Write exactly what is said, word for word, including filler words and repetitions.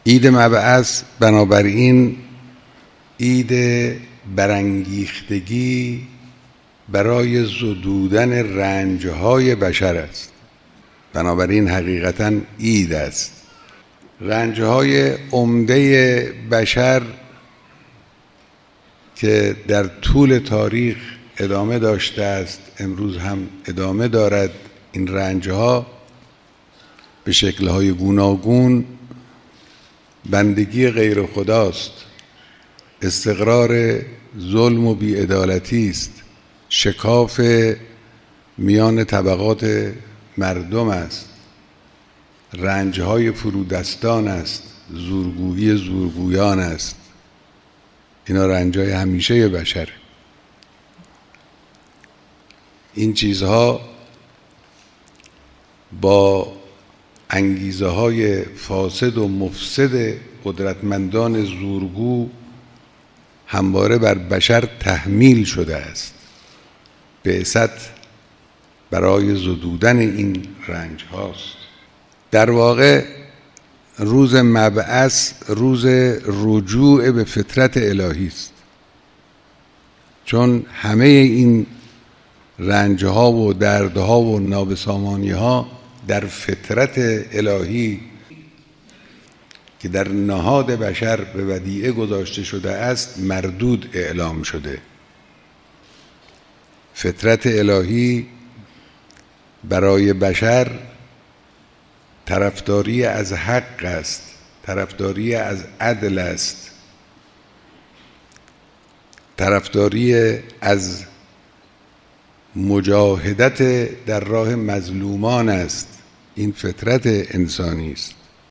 عید مبعث بنابراین عید برانگیختگی برای زدودن رنجهای بشر است. بنابراین حقیقتاً عید است. رنجهای عمده بشر که در طول تاریخ ادامه داشته است، امروز هم ادامه دارد، این رنجها به شکل‌های گوناگون بندگی غیر خداست، استقرار ظلم و بی‌عدالتی است، شکاف میان طبقات مردم است، رنجهای فرودستان است، زورگویی زورگویان است. اینا رنجهای همیشه بشره. این چیزها با انگیزه های فاسد و مفسد قدرتمندان زورگو همواره بر بشر تحمیل شده است. بعثت برای زدودن این رنج هاست. در واقع روز مبعث روز رجوع به فطرت الهی است، چون همه این رنجها و دردها و نابسامانیها در فطرت الهی که در نهاد بشر به ودیعه گذاشته شده است مردود اعلام شده. فطرت الهی برای بشر طرفداری از حق است، طرفداری از عدل است، طرفداری از مجاهدت در راه مظلومان است. این فطرت انسانی است.